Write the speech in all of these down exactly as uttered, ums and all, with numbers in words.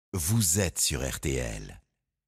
Vous êtes sur R T L.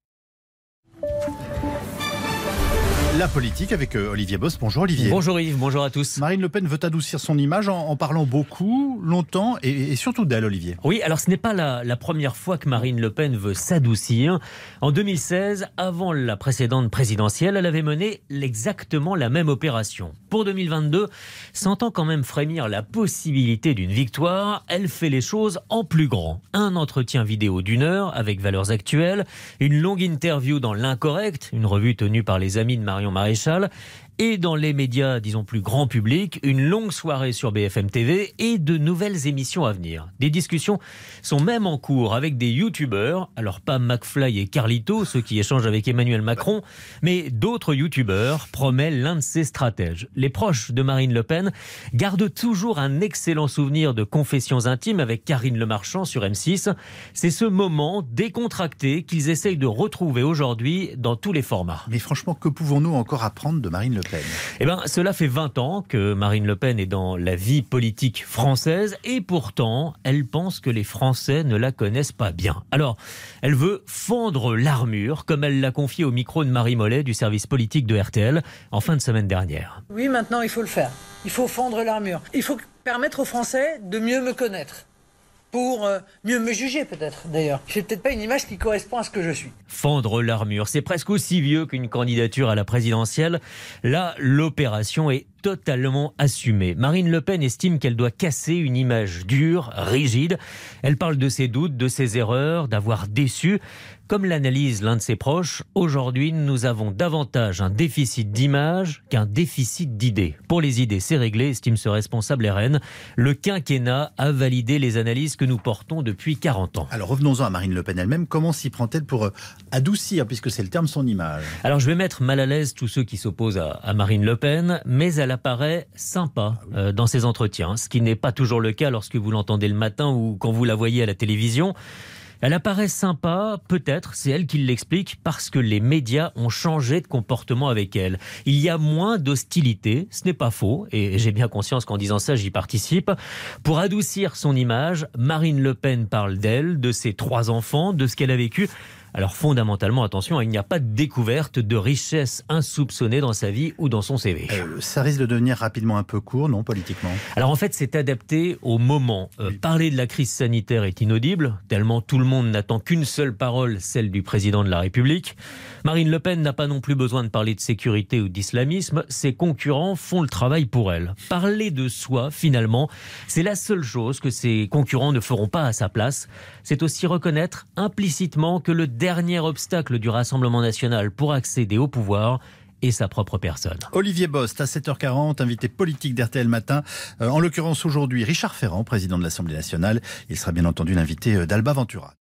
La politique avec euh, Olivier Bost. Bonjour Olivier. Bonjour Yves, bonjour à tous. Marine Le Pen veut adoucir son image en, en parlant beaucoup, longtemps et, et surtout d'elle, Olivier. Oui, alors ce n'est pas la, la première fois que Marine Le Pen veut s'adoucir. En deux mille seize, avant la précédente présidentielle, elle avait mené exactement la même opération. Pour deux mille vingt-deux, sentant quand même frémir la possibilité d'une victoire, elle fait les choses en plus grand. Un entretien vidéo d'une heure avec Valeurs Actuelles, une longue interview dans l'Incorrect, une revue tenue par les amis de Marion Maréchal, et dans les médias, disons plus grand public, une longue soirée sur B F M T V et de nouvelles émissions à venir. Des discussions sont même en cours avec des youtubeurs, alors pas McFly et Carlito, ceux qui échangent avec Emmanuel Macron, mais d'autres youtubeurs, promet l'un de ses stratèges. Les proches de Marine Le Pen gardent toujours un excellent souvenir de Confessions intimes avec Karine Le Marchand sur M six. C'est ce moment décontracté qu'ils essayent de retrouver aujourd'hui dans tous les formats. Mais franchement, que pouvons-nous encore apprendre de Marine Le Pen ? Eh bien, cela fait vingt ans que Marine Le Pen est dans la vie politique française et pourtant, elle pense que les Français ne la connaissent pas bien. Alors, elle veut fendre l'armure, comme elle l'a confié au micro de Marie Mollet du service politique de R T L en fin de semaine dernière. Oui, maintenant, il faut le faire. Il faut fendre l'armure. Il faut permettre aux Français de mieux me connaître. Pour euh, mieux me juger peut-être d'ailleurs. J'ai peut-être pas une image qui correspond à ce que je suis. Fendre l'armure, c'est presque aussi vieux qu'une candidature à la présidentielle. Là, l'opération est totalement assumée. Marine Le Pen estime qu'elle doit casser une image dure, rigide. Elle parle de ses doutes, de ses erreurs, d'avoir déçu. Comme l'analyse l'un de ses proches, aujourd'hui, nous avons davantage un déficit d'image qu'un déficit d'idées. Pour les idées, c'est réglé, estime ce responsable R N. Le quinquennat a validé les analyses que nous portons depuis quarante ans. Alors revenons-en à Marine Le Pen elle-même. Comment s'y prend-elle pour euh, adoucir, puisque c'est le terme, son image ? Alors je vais mettre mal à l'aise tous ceux qui s'opposent à, à Marine Le Pen, mais elle apparaît sympa ah oui. euh, dans ses entretiens, ce qui n'est pas toujours le cas lorsque vous l'entendez le matin ou quand vous la voyez à la télévision. Elle apparaît sympa, peut-être, c'est elle qui l'explique, parce que les médias ont changé de comportement avec elle. Il y a moins d'hostilité, ce n'est pas faux, et j'ai bien conscience qu'en disant ça, j'y participe. Pour adoucir son image, Marine Le Pen parle d'elle, de ses trois enfants, de ce qu'elle a vécu. Alors fondamentalement, attention, il n'y a pas de découverte de richesse insoupçonnée dans sa vie ou dans son C V. Euh, ça risque de devenir rapidement un peu court, non, politiquement ? Alors en fait, c'est adapté au moment. Euh, oui. Parler de la crise sanitaire est inaudible, tellement tout le monde n'attend qu'une seule parole, celle du président de la République. Marine Le Pen n'a pas non plus besoin de parler de sécurité ou d'islamisme. Ses concurrents font le travail pour elle. Parler de soi, finalement, c'est la seule chose que ses concurrents ne feront pas à sa place. C'est aussi reconnaître implicitement que le dernier obstacle du Rassemblement national pour accéder au pouvoir est sa propre personne. Olivier Bost, à sept heures quarante, invité politique d'R T L Matin. Euh, en l'occurrence aujourd'hui, Richard Ferrand, président de l'Assemblée nationale. Il sera bien entendu l'invité d'Alba Ventura.